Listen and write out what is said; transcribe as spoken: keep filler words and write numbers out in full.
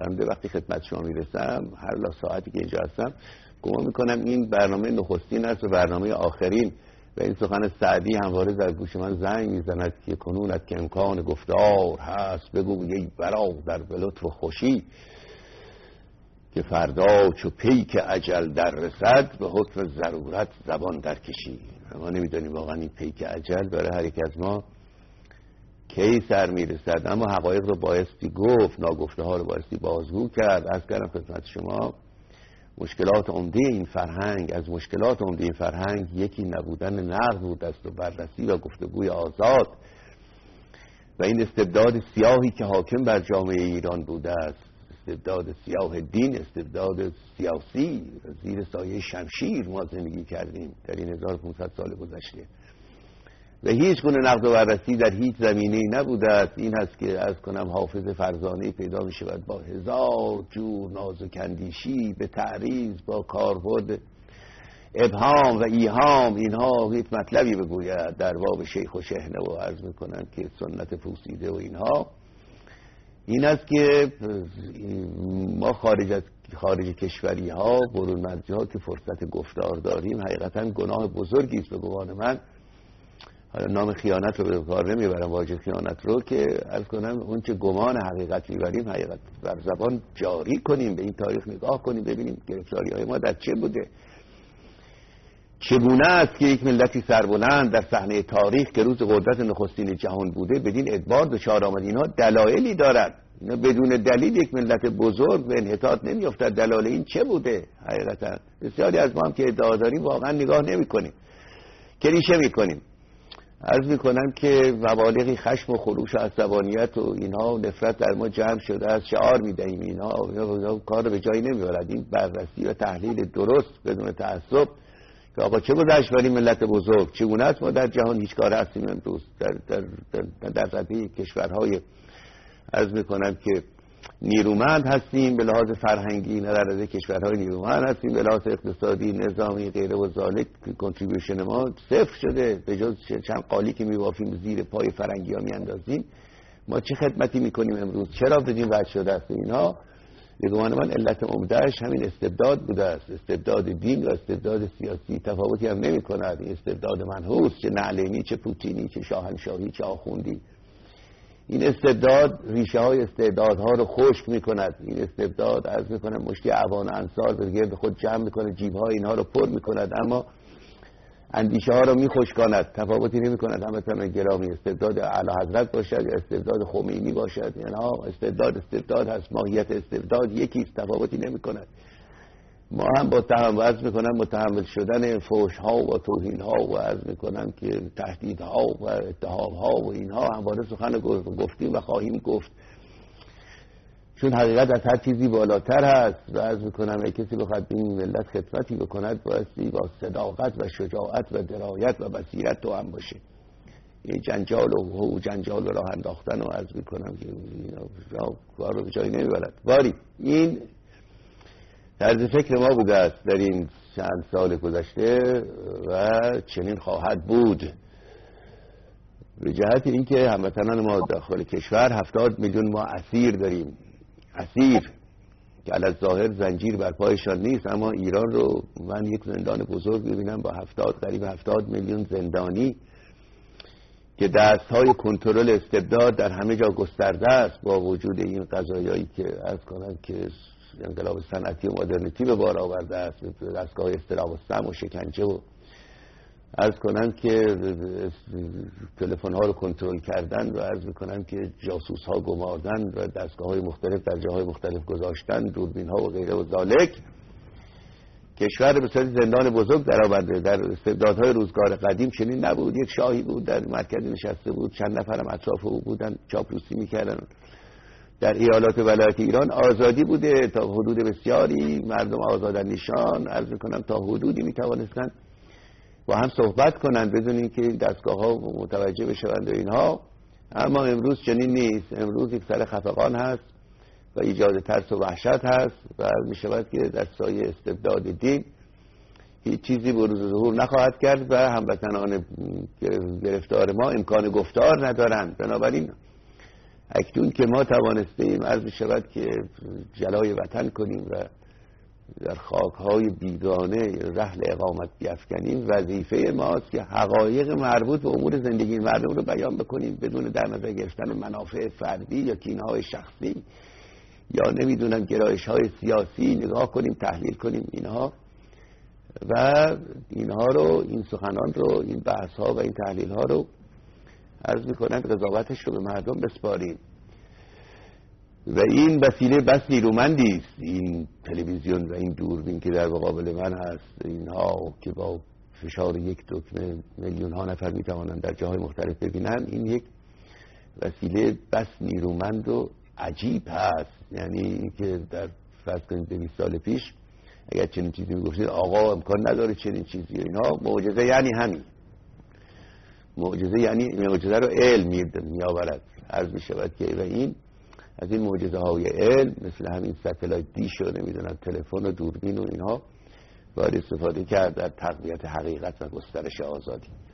بنده وقتی خدمت شما میرسم هر لا ساعتی که اینجا هستم گمان میکنم این برنامه نخستین است و برنامه آخرین و این سخن سعدی همواره در گوش من زنگ میزند که کنونت که امکان گفتار هست بگو ای برادر به لطف و خوشی که فردا چو پیک اجل در رسد به حکم ضرورت زبان در کشی. ما نمیدونیم واقعا این پیک اجل برای هر یک از ما کی سر میرسد، اما حقایق رو بایستی گفت، ناگفته ها رو بایستی بازگو کرد. از کردم خدمت شما مشکلات عمده این فرهنگ، از مشکلات عمده این فرهنگ یکی نبودن نقد بود است و بررسی و گفتگوی آزاد و این استبداد سیاهی که حاکم بر جامعه ایران بوده است، استبداد سیاه دین، استبداد سیاسی. زیر سایه شمشیر ما زندگی کردیم در این هزار و پانصد سال گذشته و هیچ گونه نقد و بررسی در هیچ زمینه‌ای نبوده است. این هست که از کنم حافظ فرزانه‌ای پیدا می شود با هزار جور ناز و کندیشی به تعریض با کاربرد ابهام و ایهام اینها هیچ مطلبی بگوید در باب شیخ و شحنه و عرض می کنند که سنت پوسیده و اینها. این است که ما خارج از خارج کشوری ها برون مرزی ها که فرصت گفتار داریم حقیقتا گناه بزرگی است به گمان من. حالا نام خیانت رو به کار نمیبرم، واژه خیانت رو که عرض کنم اون چه گمان حقیقت میبریم حقیقت بر زبان جاری کنیم، به این تاریخ نگاه کنیم ببینیم گرفتاری های ما در چه بوده. چگونه است که یک ملتی سربلند در صحنه تاریخ که روز قدرت نخستین جهان بوده بدین ادبار دچار آمد. اینها دلایلی دارد، اینا بدون دلیل یک ملت بزرگ به انحطاط نمیافتد. دلایل این چه بوده؟ حقیقتا بسیاری از ما هم که ادعا داریم واقعا نگاه نمیکنیم، کلیشه میکنیم. عرض میکنم که مبالغی خشم و خروش و عصبانیت و اینها و نفرت در ما جمع شده است، شعار میدهیم اینها, اینها کار رو به جایی نمیبرد. این بررسی و تحلیل درست بدون تعصب که آقا چه گذشت برای ملت بزرگ، چگونه است ما در جهان هیچ کار هستیم امروز در در در, در رده کشورهای عرض میکنم که نیرومند هستیم به لحاظ فرهنگی، نه در رده کشورهای نیرومند هستیم به لحاظ اقتصادی، نظامی، غیره و ذالک. کانتریبیوشن ما صفر شده، به جز چند قالی که میوافیم زیر پای فرنگی ها میاندازیم. ما چه خدمتی میکنیم امروز؟ چرا بدین وضع شده است؟ اینا به گمان من علت عمدهش همین استبداد بوده است، استبداد دین و استبداد سیاسی. تفاوتی هم نمی کند این استبداد منحوس، چه نعلینی، چه پوتینی، چه شاهنشاهی، چه آخوندی. این استبداد ریشه های استعدادها رو خشک می کند. این استبداد عرض می کنم مشتی عوان انصار به گرد خود جمع می کند، جیبهای اینها رو پر می کند اما اندیشه ها رو می خشکاند. تفاوتی نمی کند همتون گرامی استبداد اعلی حضرت باشد یا استبداد خمینی باشد، یعنی استبداد استبداد هست، ماهیت استبداد یکیست، تفاوتی نمی کند. ما هم با تحمل عرض میکنم متحمل شدن فحش ها و توهین ها و عرض میکنم که تهدید ها و اتهام ها و اینها همواره سخن گفتیم و خواهیم گفت، چون حقیقت از هر چیزی بالاتر هست. و عرض میکنم اگه کسی بخواد این ملت خدمتی بکند بایستی با صداقت و شجاعت و درایت و بصیرت تو هم باشه. این جنجال و جنجال راه انداختن و عرض میکنم که اینا کار رو به جایی نمیبرد. باری این طرز فکر ما بوده است در این چند سال گذشته و چنین خواهد بود، به جهت اینکه هموطنان ما داخل کشور هفتاد میلیون ما اسیر داریم. اسیر که علی ظاهر زنجیر بر پایشان نیست، اما ایران رو من یک زندان بزرگ ببینم با هفتاد قریب هفتاد میلیون زندانی که دستهای کنترل استبداد در همه جا گسترده است، با وجود این قضایایی که عرض کنم که انقلاب صنعتی و مدرنیتی به بار آورده است، دستگاه اضطراب و سم و شکنجه و عرض کنم که تلفن ها رو کنترل کردن و عرض میکنم که جاسوس ها گماردن و دستگاه های مختلف در جاهای مختلف گذاشتن، دوربین ها و غیره و ذالک. کشور به صورت زندان بزرگ در آورده. در استبدادهای روزگار قدیم چنین نبود. یک شاهی بود در مرکز نشسته بود، چند نفرم اطراف او بودن چاپلوسی میکردن. در ایالات ولایت ایران آزادی بوده تا حدود بسیاری، مردم آزاداندیشان عرض میکنم تا حدودی میتوانستن با هم صحبت کنند بدون اینکه دستگاه ها متوجه بشوند و اینها. اما امروز چنین نیست. امروز یک سر خفقان هست و ایجاد ترس و وحشت هست و می شود که در سایه استبداد دین هیچ چیزی بروز ظهور نخواهد کرد و هموطنان گرفتار ما امکان گفتار ندارند. بنابراین اکنون که ما توانسته ایم عرض شود که جلای وطن کنیم و در خاکهای بیگانه رحل اقامت بیفکنیم، وظیفه ماست که حقایق مربوط به امور زندگی مردم رو بیان بکنیم بدون در نظر گرفتن منافع فردی یا کینه‌های شخصی یا نمیدونم گرایش‌های سیاسی. نگاه کنیم، تحلیل کنیم اینها و اینها رو، این سخنان رو، این بحث‌ها و این تحلیل‌ها رو عرض می‌کنم قضاوتش رو به مردم بسپاریم. و این وسیله بس نیرومندی است، این تلویزیون و این دوربین که در مقابل من هست، اینها که با فشار یک دکمه میلیون ها نفر میتوانند در جاهای مختلف ببینن، این یک وسیله بس نیرومند و عجیب هست. یعنی که در فرض کنید دویست سال پیش اگر چنین چیزی میگفتید آقا امکان نداره چنین چیزی، اینها معجزه یعنی همین معجزه، یعنی معجزه رو علم میآورد عرض میشود که و این از این معجزه های علم مثل همین ستلایت دیش و نمیدونم تلفن و دوربین و اینها باید استفاده کرد در تقویت حقیقت و گسترش آزادی.